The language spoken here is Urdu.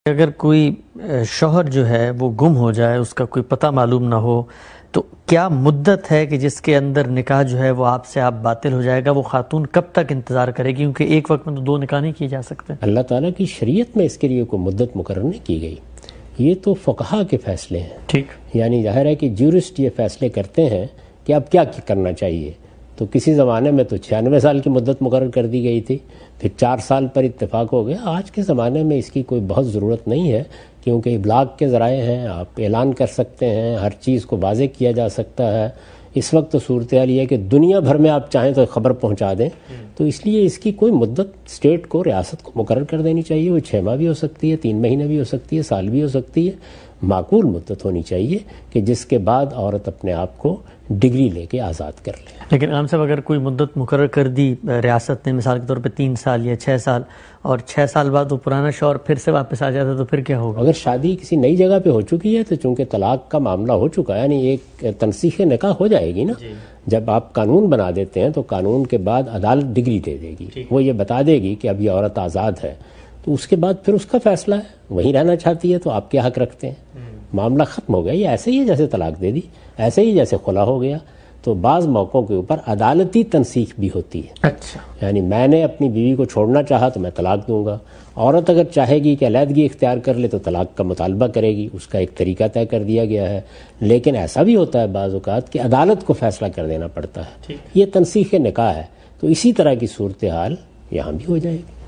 اگر کوئی شوہر جو ہے وہ گم ہو جائے، اس کا کوئی پتہ معلوم نہ ہو، تو کیا مدت ہے کہ جس کے اندر نکاح جو ہے وہ آپ سے باطل ہو جائے گا؟ وہ خاتون کب تک انتظار کرے گی؟ کیونکہ ایک وقت میں تو 2 نکاح نہیں کیے جا سکتے۔ اللہ تعالیٰ کی شریعت میں اس کے لیے کوئی مدت مقرر نہیں کی گئی، یہ تو فقہا کے فیصلے ہیں۔ ٹھیک، یعنی ظاہر ہے کہ جیورسٹ یہ فیصلے کرتے ہیں کہ اب کیا کرنا چاہیے۔ تو کسی زمانے میں تو 96 سال کی مدت مقرر کر دی گئی تھی، پھر 4 سال پر اتفاق ہو گیا۔ آج کے زمانے میں اس کی کوئی بہت ضرورت نہیں ہے، کیونکہ ابلاغ کے ذرائع ہیں، آپ اعلان کر سکتے ہیں، ہر چیز کو واضح کیا جا سکتا ہے۔ اس وقت تو صورتحال یہ ہے کہ دنیا بھر میں آپ چاہیں تو خبر پہنچا دیں، تو اس لیے اس کی کوئی مدت اسٹیٹ کو، ریاست کو مقرر کر دینی چاہیے۔ وہ 6 ماہ بھی ہو سکتی ہے، 3 مہینے بھی ہو سکتی ہے، سال بھی ہو سکتی ہے۔ معقول مدت ہونی چاہیے کہ جس کے بعد عورت اپنے آپ کو ڈگری لے کے آزاد کر لے۔ لیکن امام صاحب، اگر کوئی مدت مقرر کر دی ریاست نے، مثال کے طور پہ 3 سال یا 6 سال، اور 6 سال بعد وہ پرانا شوہر پھر سے واپس آ جاتا تو پھر کیا ہوگا؟ اگر شادی کسی نئی جگہ پہ ہو چکی ہے تو چونکہ طلاق کا معاملہ ہو چکا ہے، یعنی ایک تنسیخ نکاح ہو جائے گی نا۔ جب آپ قانون بنا دیتے ہیں تو قانون کے بعد عدالت ڈگری دے دے گی، وہ یہ بتا دے گی کہ اب یہ عورت آزاد ہے، تو اس کے بعد پھر اس کا فیصلہ ہے، وہیں رہنا چاہتی ہے تو آپ کیا حق رکھتے ہیں؟ معاملہ ختم ہو گیا۔ یہ ایسے ہی ہے جیسے طلاق دے دی، ایسے ہی جیسے خلا ہو گیا۔ تو بعض موقعوں کے اوپر عدالتی تنسیخ بھی ہوتی ہے۔ اچھا، یعنی میں نے اپنی بیوی کو چھوڑنا چاہا تو میں طلاق دوں گا، عورت اگر چاہے گی کہ علیحدگی اختیار کر لے تو طلاق کا مطالبہ کرے گی، اس کا ایک طریقہ طے کر دیا گیا ہے۔ لیکن ایسا بھی ہوتا ہے بعض اوقات کہ عدالت کو فیصلہ کر دینا پڑتا ہے، یہ تنسیخ نکاح ہے۔ تو اسی طرح کی صورتحال یہاں بھی ہو جائے گی۔